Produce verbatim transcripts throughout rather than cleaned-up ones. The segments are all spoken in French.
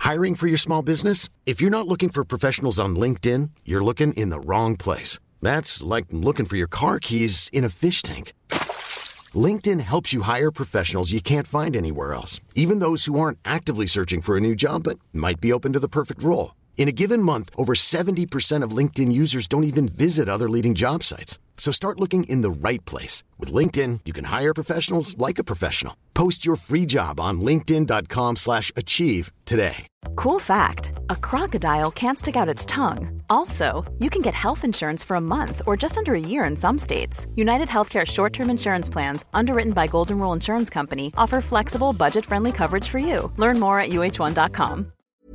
Hiring for your small business? If you're not looking for professionals on LinkedIn, you're looking in the wrong place. That's like looking for your car keys in a fish tank. LinkedIn helps you hire professionals you can't find anywhere else, even those who aren't actively searching for a new job but might be open to the perfect role. In a given month, over seventy percent of LinkedIn users don't even visit other leading job sites. So start looking in the right place. With LinkedIn, you can hire professionals like a professional. Post your free job on linkedin.com slash achieve today. Cool fact, a crocodile can't stick out its tongue. Also, you can get health insurance for a month or just under a year in some states. United Healthcare short-term insurance plans, underwritten by Golden Rule Insurance Company, offer flexible, budget-friendly coverage for you. Learn more at U H one dot com.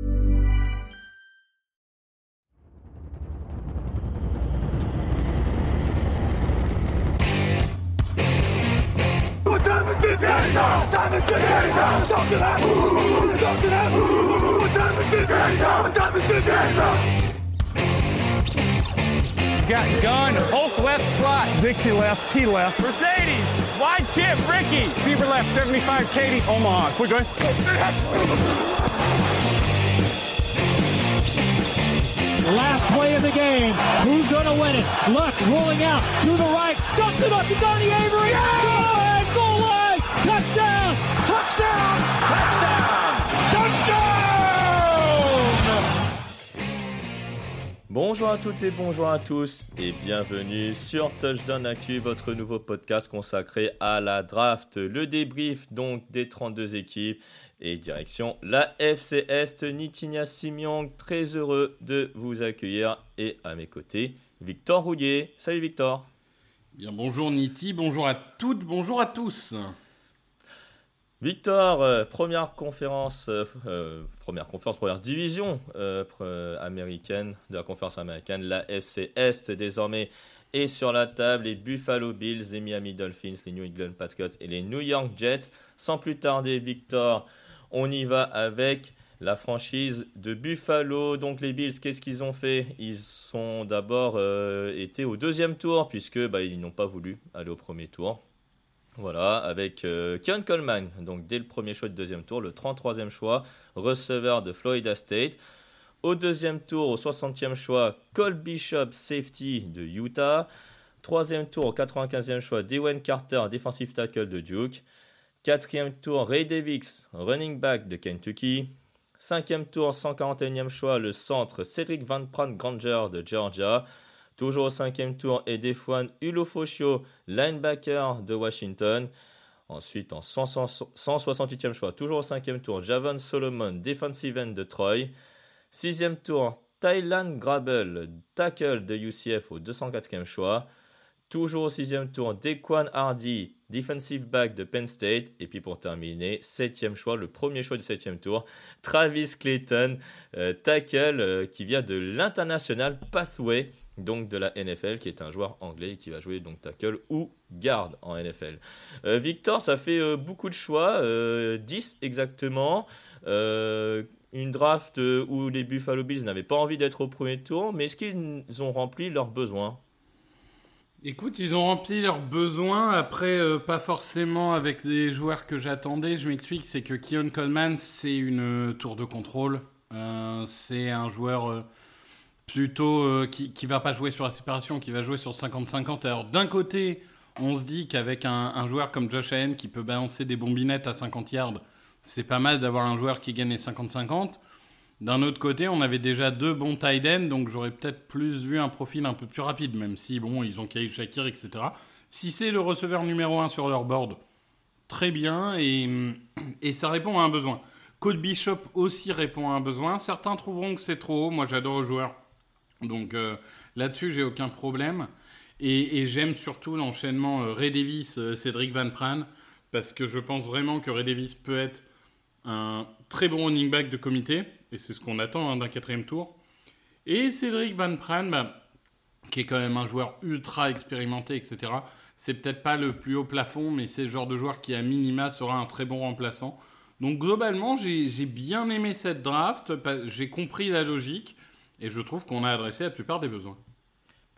What time is it now? Time is it now? Talk to that. Talk to that. What time is it now? What time is it now? Got gun, Hulk left slot, Dixie left, T left, Mercedes, wide chip, Ricky, Fever left, seventy-five, Katie, Omaha. We're good. Last play of the game. Who's going to win it? Luck rolling out to the right. Dumps it up to Donnie Avery. Yeah! Goal line. Touchdown. Touchdown. Touchdown. Touchdown. Bonjour à toutes et bonjour à tous et bienvenue sur Touchdown Actu, votre nouveau podcast consacré à la draft, le débrief donc des trente-deux équipes et direction la F C Est. Nitigna Simiong, très heureux de vous accueillir et à mes côtés, Victor Roulier. Salut Victor. Bien, bonjour Niti, bonjour à toutes, bonjour à tous. Victor, euh, première conférence, euh, euh, première conférence, première division euh, euh, américaine de la conférence américaine, la F C Est désormais est sur la table. Les Buffalo Bills, les Miami Dolphins, les New England Patriots et les New York Jets. Sans plus tarder, Victor, on y va avec la franchise de Buffalo. Donc les Bills, qu'est-ce qu'ils ont fait? Ils sont d'abord euh, été au deuxième tour puisque bah, ils n'ont pas voulu aller au premier tour. Voilà, avec euh, Keon Coleman, donc dès le premier choix du deuxième tour, le trente-troisième choix, receveur de Florida State. Au deuxième tour, au soixantième choix, Cole Bishop, safety de Utah. Troisième tour, au quatre-vingt-quinzième choix, Dwayne Carter, defensive tackle de Duke. Quatrième tour, Ray Davis, running back de Kentucky. Cinquième tour, cent quarante et unième choix, le centre Cedric Van Pran Granger de Georgia. Toujours au cinquième tour, Edefouane Ulofosio, linebacker de Washington. Ensuite, en cent soixante-huitième choix, toujours au cinquième tour, Javon Solomon, defensive end de Troy. Sixième tour, Tylan Grable, tackle de U C F au deux cent quatrième choix. Toujours au sixième tour, Dequan Hardy, defensive back de Penn State. Et puis pour terminer, septième choix, le premier choix du septième tour, Travis Clayton, euh, tackle euh, qui vient de l'International Pathway, donc de la N F L, qui est un joueur anglais qui va jouer donc tackle ou garde en N F L. Euh, Victor, ça fait euh, beaucoup de choix, euh, dix exactement. Euh, une draft euh, où les Buffalo Bills n'avaient pas envie d'être au premier tour, mais est-ce qu'ils ont rempli leurs besoins? Écoute, ils ont rempli leurs besoins, après euh, pas forcément avec les joueurs que j'attendais. Je m'explique, c'est que Keon Coleman, c'est une euh, tour de contrôle. Euh, c'est un joueur... Euh, plutôt euh, qui qui va pas jouer sur la séparation, qui va jouer sur cinquante cinquante. Alors d'un côté, on se dit qu'avec un, un joueur comme Josh Allen qui peut balancer des bombinettes à cinquante yards, c'est pas mal d'avoir un joueur qui gagne les cinquante cinquante. D'un autre côté, on avait déjà deux bons tight ends, donc j'aurais peut-être plus vu un profil un peu plus rapide, même si bon, ils ont Khalil Shakir, et cetera. Si c'est le receveur numéro un sur leur board, très bien, et, et ça répond à un besoin. Cole Bishop aussi répond à un besoin. Certains trouveront que c'est trop haut. Moi, j'adore le joueur. Donc euh, là-dessus, j'ai aucun problème. Et, et j'aime surtout l'enchaînement euh, Ray Davis, euh, Cedric Van Pran, parce que je pense vraiment que Ray Davis peut être un très bon running back de comité, et c'est ce qu'on attend hein, d'un quatrième tour. Et Cedric Van Pran, bah, qui est quand même un joueur ultra expérimenté, et cetera. C'est peut-être pas le plus haut plafond, mais c'est le genre de joueur qui, à minima, sera un très bon remplaçant. Donc globalement, j'ai, j'ai bien aimé cette draft, j'ai compris la logique, et je trouve qu'on a adressé la plupart des besoins.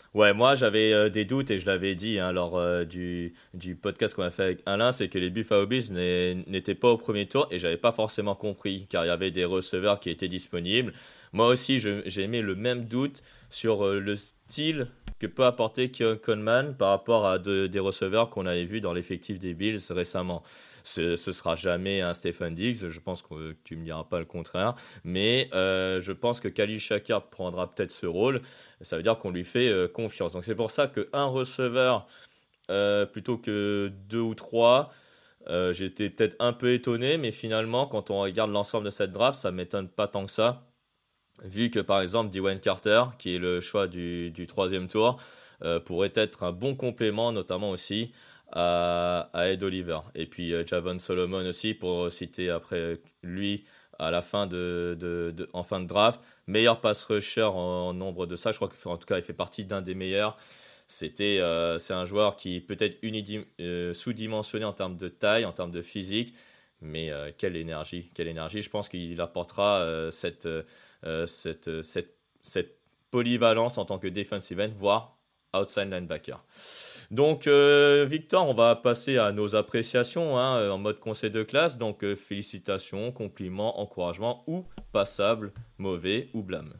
Ouais, moi j'avais euh, des doutes et je l'avais dit hein, lors euh, du, du podcast qu'on a fait avec Alain, c'est que les Buffalo Bills n'est- n'étaient pas au premier tour et j'avais pas forcément compris car il y avait des receveurs qui étaient disponibles. Moi aussi je- j'ai émis le même doute sur euh, le style que peut apporter Keon Coleman par rapport à de- des receveurs qu'on avait vus dans l'effectif des Bills récemment. Ce, ce sera jamais un Stephen Diggs, je pense que tu me diras pas le contraire, mais euh, je pense que Khalil Shakir prendra peut-être ce rôle. Ça veut dire qu'on lui fait euh, confiance. Donc c'est pour ça qu'un receveur euh, plutôt que deux ou trois, euh, j'étais peut-être un peu étonné, mais finalement, quand on regarde l'ensemble de cette draft, ça ne m'étonne pas tant que ça. Vu que par exemple, Dwayne Carter, qui est le choix du, du troisième tour, euh, pourrait être un bon complément, notamment aussi à, à Ed Oliver. Et puis euh, Javon Solomon aussi, pour citer après lui à la fin de, de, de, en fin de draft. Meilleur pass rusher en, en nombre de ça. Je crois qu'en tout cas, il fait partie d'un des meilleurs. C'était, euh, c'est un joueur qui peut être unidim- euh, sous-dimensionné en termes de taille, en termes de physique. Mais euh, quelle énergie, quelle énergie. Je pense qu'il apportera euh, cette, euh, cette, cette, cette polyvalence en tant que defensive end, voire outside linebacker. Donc, euh, Victor, on va passer à nos appréciations hein, en mode conseil de classe. Donc, euh, félicitations, compliments, encouragements ou passable, mauvais ou blâme.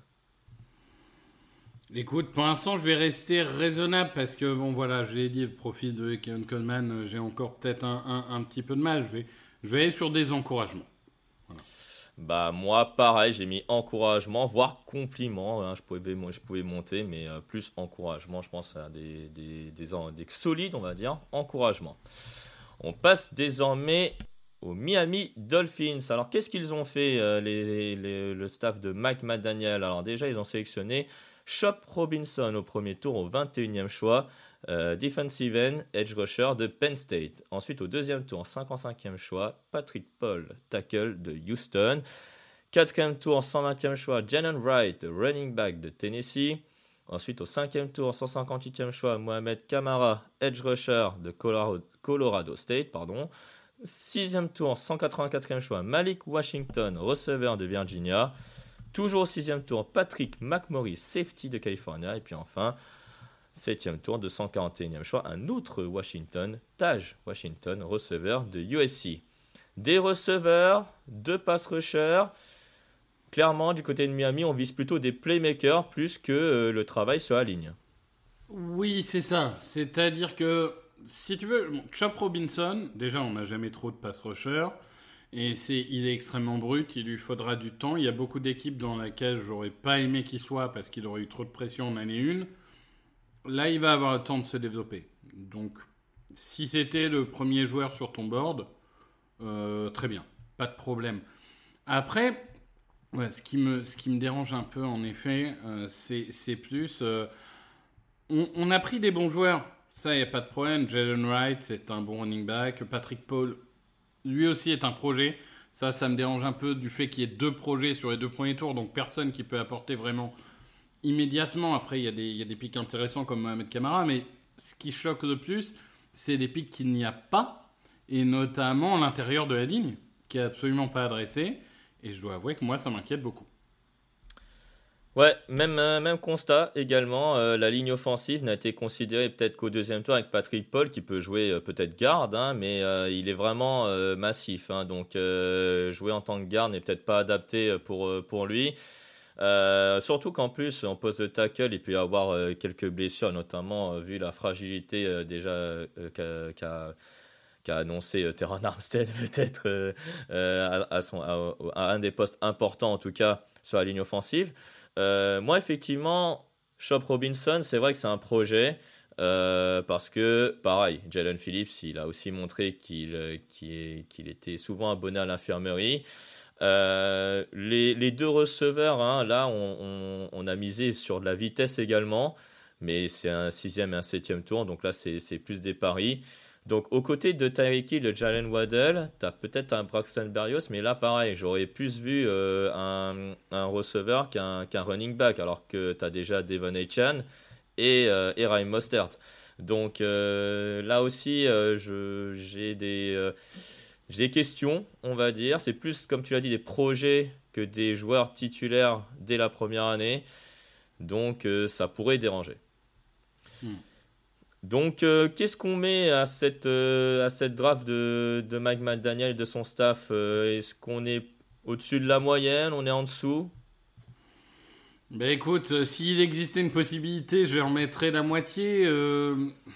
Écoute, pour l'instant, je vais rester raisonnable parce que, bon, voilà, je l'ai dit, le profil de Keon Coleman, j'ai encore peut-être un, un, un petit peu de mal. Je vais, je vais aller sur des encouragements. Voilà. Bah, moi, pareil, j'ai mis encouragement, voire compliment. Hein, je, pouvais, je pouvais monter, mais euh, plus encouragement, je pense à des, des, des, des, des solides, on va dire, encouragement. On passe désormais aux Miami Dolphins. Alors, qu'est-ce qu'ils ont fait, euh, les, les, le staff de Mike McDaniel? Alors, déjà, ils ont sélectionné Chop Robinson au premier tour, au vingt et unième choix, euh, defensive end, edge rusher de Penn State. Ensuite, au deuxième tour, cinquante-cinquième choix, Patrick Paul, tackle de Houston. Quatrième tour, cent vingtième choix, Jalen Wright, running back de Tennessee. Ensuite, au cinquième tour, cent cinquante-huitième choix, Mohamed Kamara, edge rusher de Colorado, Colorado State. Pardon. Sixième tour, cent quatre-vingt-quatrième choix, Malik Washington, receveur de Virginia. Toujours au sixième tour, Patrick McMorris, safety de California. Et puis enfin, septième tour, deux cent quarante et unième choix, un autre Washington, Taj Washington, receveur de U S C. Des receveurs, deux pass rushers. Clairement, du côté de Miami, on vise plutôt des playmakers plus que euh, le travail sur la ligne. Oui, c'est ça. C'est-à-dire que, si tu veux, bon, Chop Robinson, déjà, on n'a jamais trop de pass rushers. Et c'est, il est extrêmement brut, il lui faudra du temps. Il y a beaucoup d'équipes dans lesquelles j'aurais pas aimé qu'il soit parce qu'il aurait eu trop de pression en année une. Là, il va avoir le temps de se développer. Donc, si c'était le premier joueur sur ton board, euh, très bien, pas de problème. Après, ouais, ce, qui me, ce qui me dérange un peu, en effet, euh, c'est, c'est plus... Euh, on, on a pris des bons joueurs, ça, il n'y a pas de problème. Jalen Wright, c'est un bon running back. Patrick Paul... lui aussi est un projet. Ça, ça me dérange un peu du fait qu'il y ait deux projets sur les deux premiers tours, donc personne qui peut apporter vraiment immédiatement. Après, il y a des, il y a des pics intéressants comme Mohamed Kamara, mais ce qui choque le plus, c'est des pics qu'il n'y a pas, et notamment à l'intérieur de la ligne, qui n'est absolument pas adressé. Et je dois avouer que moi, ça m'inquiète beaucoup. Ouais, même, euh, même constat également. Euh, la ligne offensive n'a été considérée peut-être qu'au deuxième tour avec Patrick Paul qui peut jouer euh, peut-être garde, hein, mais euh, il est vraiment euh, massif. Hein, donc euh, jouer en tant que garde n'est peut-être pas adapté pour, euh, pour lui. Euh, surtout qu'en plus, en poste de tackle, il peut y avoir euh, quelques blessures, notamment euh, vu la fragilité euh, déjà euh, qu'a, qu'a, qu'a annoncé euh, Terron Armstead peut-être euh, euh, à, à, son, à, à un des postes importants en tout cas sur la ligne offensive. Euh, moi, effectivement, Chop Robinson, c'est vrai que c'est un projet euh, parce que, pareil, Jalen Phillips, il a aussi montré qu'il, euh, qu'il, est, qu'il était souvent abonné à l'infirmerie. Euh, les, les deux receveurs, hein, là, on, on, on a misé sur de la vitesse également, mais c'est un sixième et un septième tour, donc là, c'est, c'est plus des paris. Donc, aux côtés de Tyreek Hill, de Jalen Waddell, tu as peut-être un Braxton Berrios, mais là, pareil, j'aurais plus vu euh, un, un receveur qu'un, qu'un running back, alors que tu as déjà Devon Achane et, euh, et Raheem Mostert. Donc, euh, là aussi, euh, je, j'ai, des, euh, j'ai des questions, on va dire. C'est plus, comme tu l'as dit, des projets que des joueurs titulaires dès la première année. Donc, euh, ça pourrait déranger. Mm. Donc, euh, qu'est-ce qu'on met à cette, euh, à cette draft de, de Mike McDaniel et de son staff euh, Est-ce qu'on est au-dessus de la moyenne? On est en dessous? Ben écoute, euh, s'il existait une possibilité, je remettrais la moitié. Euh...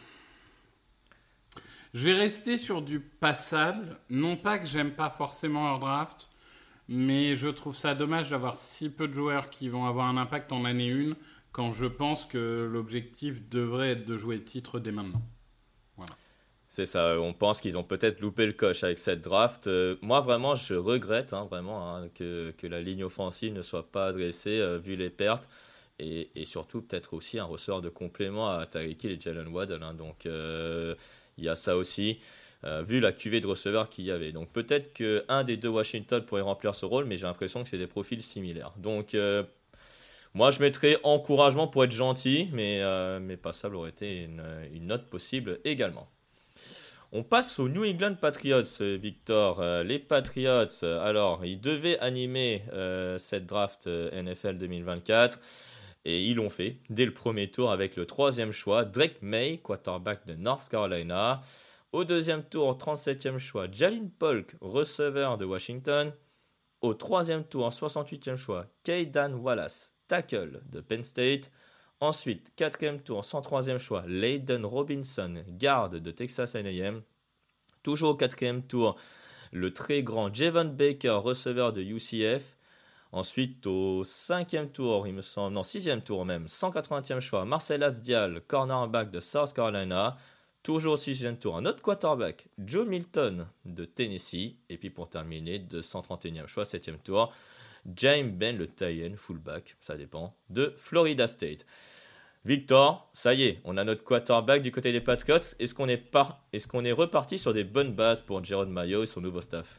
Je vais rester sur du passable. Non pas que j'aime pas forcément leur draft, mais je trouve ça dommage d'avoir si peu de joueurs qui vont avoir un impact en année une, quand je pense que l'objectif devrait être de jouer le titre dès maintenant. Voilà. C'est ça, on pense qu'ils ont peut-être loupé le coche avec cette draft. Euh, moi, vraiment, je regrette hein, vraiment hein, que, que la ligne offensive ne soit pas adressée, euh, vu les pertes. Et, et surtout, peut-être aussi un receveur de complément à Tyreek Hill et Jalen Waddle. Hein, donc, euh, il y a ça aussi, euh, vu la cuvée de receveurs qu'il y avait. Donc, peut-être qu'un des deux Washington pourrait remplir ce rôle, mais j'ai l'impression que c'est des profils similaires. Donc, euh, moi, je mettrais encouragement pour être gentil, mais, euh, mais passable aurait été une, une note possible également. On passe aux New England Patriots, Victor. Euh, les Patriots, alors, ils devaient animer euh, cette draft euh, N F L deux mille vingt-quatre, et ils l'ont fait dès le premier tour avec le troisième choix, Drake May, quarterback de North Carolina. Au deuxième tour, trente-septième choix, Jalen Polk, receveur de Washington. Au troisième tour, soixante-huitième choix, Kaydan Wallace, tackle de Penn State. Ensuite, quatrième tour, cent troisième choix, Layden Robinson, garde de Texas A and M. Toujours au quatrième tour, le très grand Javon Baker, receveur de U C F. Ensuite, au cinquième tour, il me semble, non, sixième tour même, cent quatre-vingtième choix, Marcel Asdial, cornerback de South Carolina. Toujours au sixième tour, un autre quarterback, Joe Milton de Tennessee. Et puis pour terminer, de cent trente et unième choix, septième tour, James Ben, le tight end, fullback, ça dépend, de Florida State. Victor, ça y est, on a notre quarterback du côté des Patriots. Est-ce qu'on est, par... Est-ce qu'on est reparti sur des bonnes bases pour Jerod Mayo et son nouveau staff?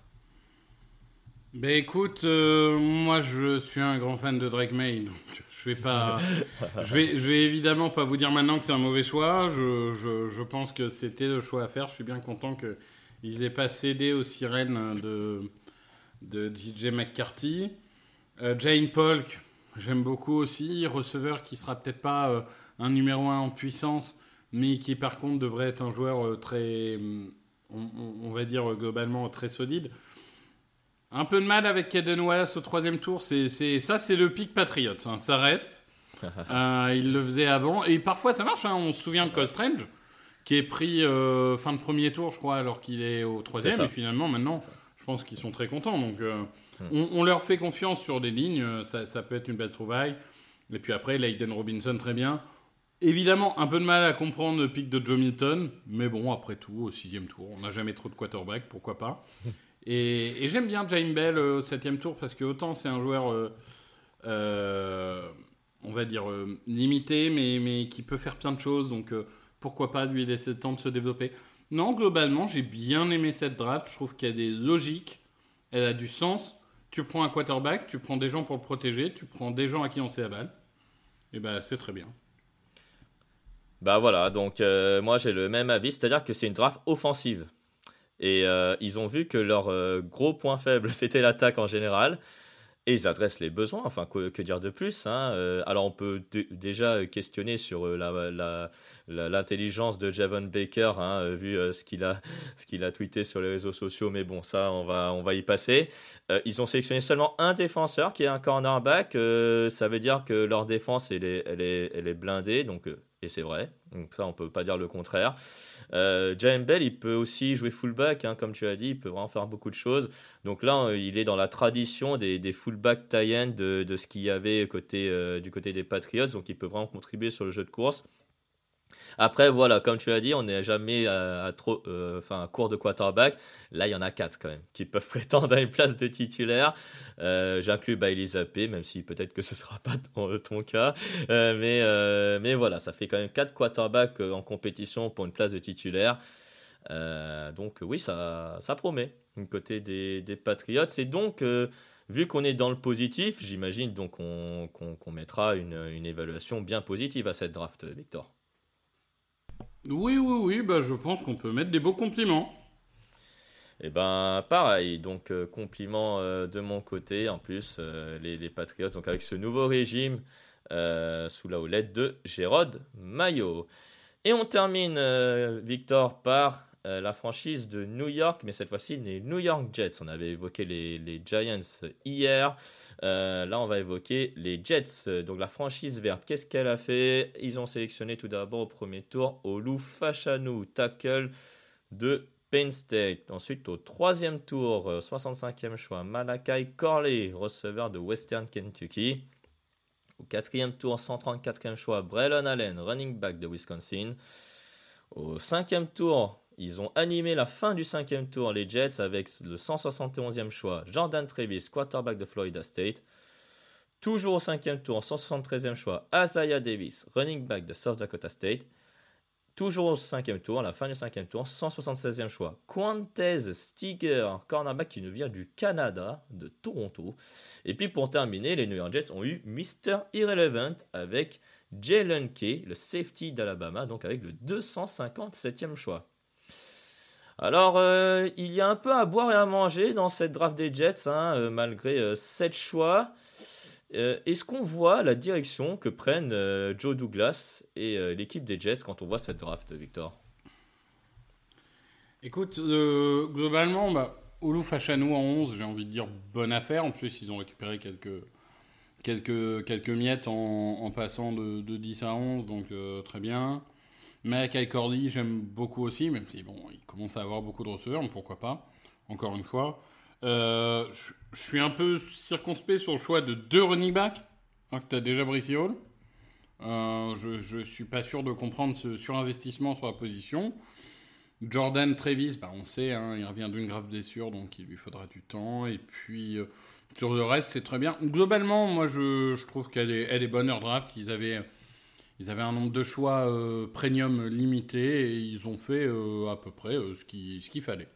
Ben écoute, euh, moi je suis un grand fan de Drake May, donc je vais pas, je vais, je vais évidemment pas vous dire maintenant que c'est un mauvais choix. Je, je, je pense que c'était le choix à faire. Je suis bien content qu'ils aient pas cédé aux sirènes de, de D J McCarthy. Euh, Jane Polk, j'aime beaucoup aussi, receveur qui sera peut-être pas euh, un numéro un en puissance, mais qui par contre devrait être un joueur euh, très, on, on va dire euh, globalement très solide. Un peu de mal avec Kaydan Wallace au troisième tour, c'est, c'est, ça c'est le pic Patriot, hein, ça reste. euh, il le faisait avant, et parfois ça marche, hein, on se souvient de Cole Strange, qui est pris euh, fin de premier tour je crois, alors qu'il est au troisième, et finalement maintenant, je pense qu'ils sont très contents, donc euh, hmm. on, on leur fait confiance sur des lignes, ça, ça peut être une belle trouvaille. Et puis après, Layden Robinson, très bien. Évidemment, un peu de mal à comprendre le pic de Joe Milton, mais bon, après tout, au sixième tour, on n'a jamais trop de quarterback, pourquoi pas. Et, et j'aime bien James Bell euh, au septième tour, parce que autant c'est un joueur, euh, euh, on va dire, euh, limité, mais, mais qui peut faire plein de choses, donc euh, pourquoi pas lui laisser le temps de se développer. Non, globalement, j'ai bien aimé cette draft, je trouve qu'il y a des logiques, elle a du sens. Tu prends un quarterback, tu prends des gens pour le protéger, tu prends des gens à qui on sait la balle, et ben c'est très bien. Bah voilà, donc euh, moi j'ai le même avis, c'est-à-dire que c'est une draft offensive. Et euh, ils ont vu que leur euh, gros point faible, c'était l'attaque en général. Et ils adressent les besoins, enfin, que, que dire de plus hein. euh, Alors, on peut d- déjà questionner sur euh, la, la, la, l'intelligence de Javon Baker, hein, euh, vu euh, ce, qu'il a, ce qu'il a tweeté sur les réseaux sociaux. Mais bon, ça, on va, on va y passer. Euh, ils ont sélectionné seulement un défenseur qui est un cornerback. Euh, ça veut dire que leur défense, elle est, elle est, elle est blindée. Donc... Euh, Et c'est vrai, donc ça on peut pas dire le contraire. Euh, James Bell, il peut aussi jouer fullback, hein, comme tu as dit, il peut vraiment faire beaucoup de choses. Donc là, il est dans la tradition des, des fullback tie-end de, de ce qu'il y avait côté, euh, du côté des Patriots, donc il peut vraiment contribuer sur le jeu de course. Après, voilà, comme tu l'as dit, on n'est jamais à, à, trop, euh, enfin, à court de quarterback. Là, il y en a quatre quand même qui peuvent prétendre à une place de titulaire. Euh, j'inclus Bailey Zappe, même si peut-être que ce ne sera pas ton, ton cas. Euh, mais, euh, mais voilà, ça fait quand même quatre quarterbacks en compétition pour une place de titulaire. Euh, donc oui, ça, ça promet du côté des, des Patriots. Et donc, euh, vu qu'on est dans le positif, j'imagine donc on, qu'on, qu'on mettra une, une évaluation bien positive à cette draft, Victor. Oui, oui, oui, bah, je pense qu'on peut mettre des beaux compliments. Et ben pareil, donc euh, compliments euh, de mon côté, en plus, euh, les, les Patriots, donc avec ce nouveau régime euh, sous la houlette de Jerod Mayo. Et on termine, euh, Victor, par euh, la franchise de New York, mais cette fois-ci les New York Jets. On avait évoqué les, les Giants hier. Euh, là, on va évoquer les Jets. Donc la franchise verte, qu'est-ce qu'elle a fait? Ils ont sélectionné tout d'abord au premier tour Olu Fashanu, tackle de Penn State. Ensuite, au troisième tour, soixante-cinquième choix, Malachi Corley, receveur de Western Kentucky. Au quatrième tour, cent trente-quatrième choix, Braylon Allen, running back de Wisconsin. Au cinquième tour, ils ont animé la fin du cinquième tour, les Jets, avec le cent soixante et onzième choix, Jordan Travis, quarterback de Florida State. Toujours au cinquième tour, cent soixante-treizième choix, Isaiah Davis, running back de South Dakota State. Toujours au cinquième tour, à la fin du cinquième tour, cent soixante-seizième choix, Quantez Stiger, cornerback qui nous vient du Canada, de Toronto. Et puis pour terminer, les New York Jets ont eu mister Irrelevant avec Jalen Kay, le safety d'Alabama, donc avec le deux cent cinquante-septième choix. Alors, euh, il y a un peu à boire et à manger dans cette draft des Jets, hein, euh, malgré euh, sept choix. Euh, est-ce qu'on voit la direction que prennent euh, Joe Douglas et euh, l'équipe des Jets quand on voit cette draft, Victor? Écoute, euh, globalement, bah, Olu Fashanu en onze, j'ai envie de dire bonne affaire. En plus, ils ont récupéré quelques, quelques, quelques miettes en, en passant de, de dix à onze, donc euh, très bien. Malachi Corley, j'aime beaucoup aussi, même si bon, il commence à avoir beaucoup de receveurs, mais pourquoi pas, encore une fois. Euh, je, je suis un peu circonspect sur le choix de deux running backs, hein, que tu as déjà Bryce Hall. Euh, je ne suis pas sûr de comprendre ce surinvestissement sur la position. Jordan Travis, bah, on sait, hein, il revient d'une grave blessure, donc il lui faudra du temps. Et puis, euh, sur le reste, c'est très bien. Globalement, moi, je, je trouve qu'elle est, elle est bonne, leur draft. Ils avaient, ils avaient un nombre de choix euh, premium limité et ils ont fait euh, à peu près euh, ce, qui, ce qu'il fallait.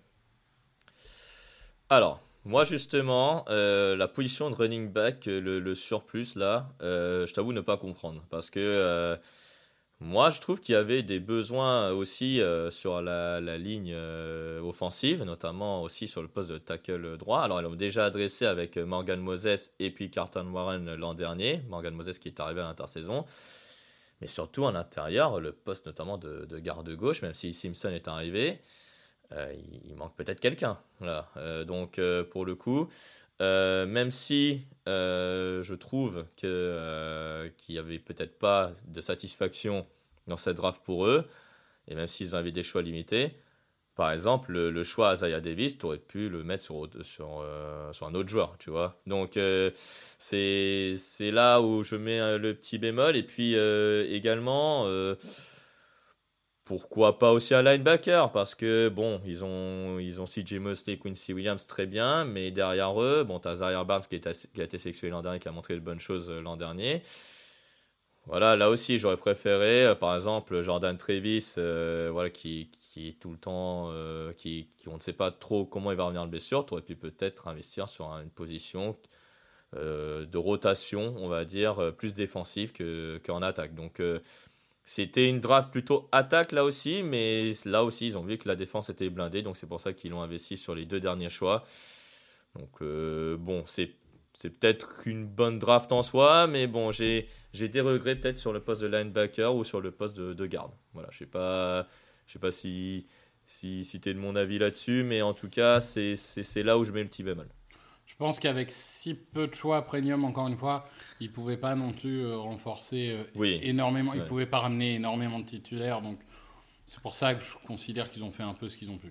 Alors, moi justement, euh, la position de running back, le, le surplus là, euh, je t'avoue ne pas comprendre. Parce que euh, moi je trouve qu'il y avait des besoins aussi euh, sur la, la ligne euh, offensive, notamment aussi sur le poste de tackle droit. Alors ils l'ont déjà adressé avec Morgan Moses et puis Carlton Warren l'an dernier. Morgan Moses qui est arrivé à l'intersaison. Mais surtout en intérieur, le poste notamment de, de garde gauche, même si Simpson est arrivé. Euh, il, il manque peut-être quelqu'un. Voilà. Euh, donc, euh, pour le coup, euh, même si euh, je trouve que, euh, qu'il n'y avait peut-être pas de satisfaction dans cette draft pour eux, et même s'ils avaient des choix limités, par exemple, le, le choix Isaiah Davis, tu aurais pu le mettre sur, sur, euh, sur un autre joueur, tu vois. Donc, euh, c'est, c'est là où je mets le petit bémol. Et puis, euh, également... Euh, Pourquoi pas aussi un linebacker? Parce que, bon, ils ont, ils ont C J Mosley et Quincy Williams très bien, mais derrière eux, bon, t'as Zaire Barnes qui, est, qui a été sélectionné l'an dernier, qui a montré de bonnes choses l'an dernier. Voilà, là aussi, j'aurais préféré, euh, par exemple, Jordan Travis, euh, voilà, qui, qui est tout le temps, euh, qui, qui, on ne sait pas trop comment il va revenir de blessure. Tu aurais pu peut-être investir sur une position euh, de rotation, on va dire, plus défensive que, qu'en attaque. Donc, euh, c'était une draft plutôt attaque là aussi, mais là aussi ils ont vu que la défense était blindée, donc c'est pour ça qu'ils l'ont investi sur les deux derniers choix. Donc euh, bon, c'est, c'est peut-être une bonne draft en soi, mais bon, j'ai, j'ai des regrets peut-être sur le poste de linebacker ou sur le poste de, de garde. Voilà, je sais pas, je sais pas si, si, si tu es de mon avis là-dessus, mais en tout cas, c'est, c'est, c'est là où je mets le petit bémol. Je pense qu'avec si peu de choix premium, encore une fois, ils ne pouvaient pas non plus euh, renforcer euh, oui. énormément. Ils ne ouais. pouvaient pas ramener énormément de titulaires. Donc, c'est pour ça que je considère qu'ils ont fait un peu ce qu'ils ont pu.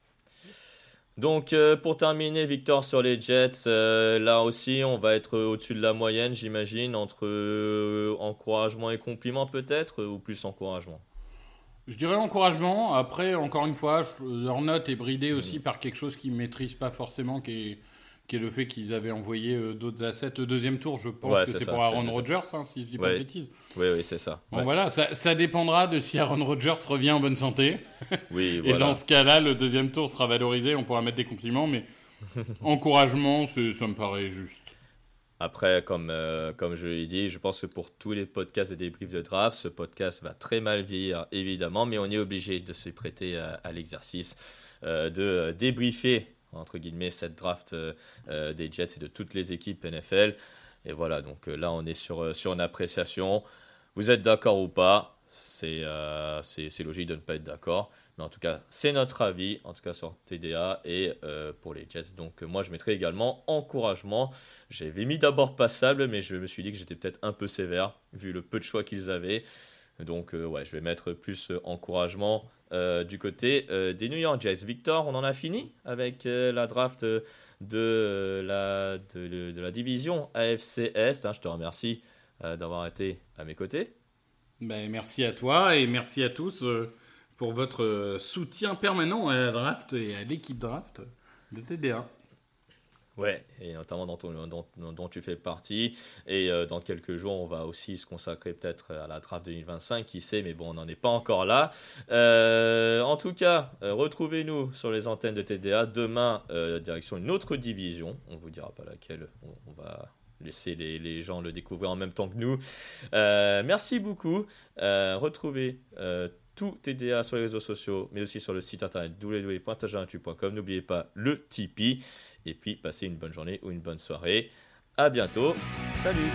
Donc, euh, pour terminer, Victor, sur les Jets, euh, là aussi, on va être au-dessus de la moyenne, j'imagine, entre euh, encouragement et compliment peut-être, ou plus encouragement? Je dirais encouragement. Après, encore une fois, je, leur note est bridée aussi mmh. par quelque chose qu'ils ne maîtrisent pas forcément, qui est... qui est le fait qu'ils avaient envoyé euh, d'autres assets au deuxième tour. Je pense ouais, que c'est, c'est ça, pour Aaron c'est Rodgers, hein, si je dis pas ouais. de bêtises. Oui, oui, c'est ça. Bon, ouais. voilà, ça, ça dépendra de si Aaron Rodgers revient en bonne santé. Oui, Et voilà. dans ce cas-là, le deuxième tour sera valorisé, on pourra mettre des compliments, mais encouragement, c'est, ça me paraît juste. Après, comme, euh, comme je l'ai dit, je pense que pour tous les podcasts et débriefs de draft, ce podcast va très mal vieillir, évidemment, mais on est obligé de se prêter à, à l'exercice euh, de euh, débriefer entre guillemets cette draft euh, des Jets et de toutes les équipes N F L. Et voilà, donc euh, là, on est sur, euh, sur une appréciation. Vous êtes d'accord ou pas, c'est, euh, c'est, c'est logique de ne pas être d'accord. Mais en tout cas, c'est notre avis, en tout cas sur T D A et euh, pour les Jets. Donc euh, moi, je mettrais également encouragement. J'avais mis d'abord passable, mais je me suis dit que j'étais peut-être un peu sévère, vu le peu de choix qu'ils avaient. Donc euh, ouais, je vais mettre plus euh, encouragement euh, du côté euh, des New York Jets. Victor, on en a fini avec euh, la draft de, de, la, de, de la division A F C Est. Hein, je te remercie euh, d'avoir été à mes côtés. Ben, merci à toi et merci à tous euh, pour votre soutien permanent à la draft et à l'équipe draft de T D A. Ouais, et notamment dans ton, dont, dont tu fais partie. Et euh, dans quelques jours, on va aussi se consacrer peut-être à la draft deux mille vingt-cinq, qui sait, mais bon, on n'en est pas encore là. Euh, en tout cas, euh, retrouvez-nous sur les antennes de T D A. Demain, euh, direction une autre division. On ne vous dira pas laquelle, on, on va laisser les, les gens le découvrir en même temps que nous. Euh, merci beaucoup. Euh, retrouvez euh, tout T D A sur les réseaux sociaux, mais aussi sur le site internet w w w point tagerantu point com. N'oubliez pas le Tipeee. Et puis, passez une bonne journée ou une bonne soirée. À bientôt. Salut.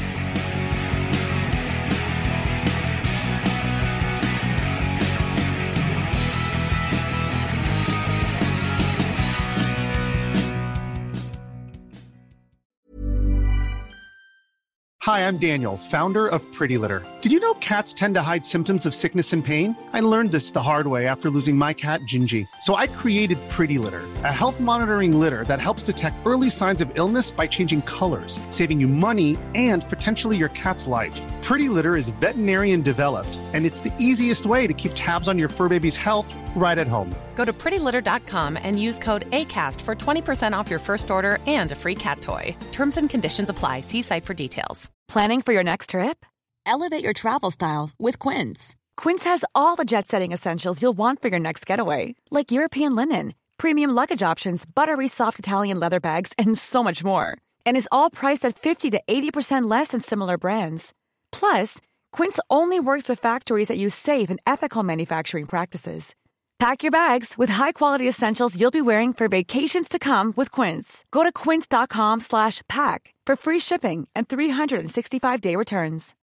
Hi, I'm Daniel, founder of Pretty Litter. Did you know cats tend to hide symptoms of sickness and pain? I learned this the hard way after losing my cat, Gingy. So I created Pretty Litter, a health monitoring litter that helps detect early signs of illness by changing colors, saving you money and potentially your cat's life. Pretty Litter is veterinarian developed, and it's the easiest way to keep tabs on your fur baby's health right at home. Go to pretty litter dot com and use code ACAST for twenty percent off your first order and a free cat toy. Terms and conditions apply. See site for details. Planning for your next trip? Elevate your travel style with Quince. Quince has all the jet-setting essentials you'll want for your next getaway, like European linen, premium luggage options, buttery soft Italian leather bags, and so much more. And is all priced at fifty to eighty percent less than similar brands. Plus, Quince only works with factories that use safe and ethical manufacturing practices. Pack your bags with high-quality essentials you'll be wearing for vacations to come with Quince. Go to quince dot com slash pack for free shipping and three sixty-five day returns.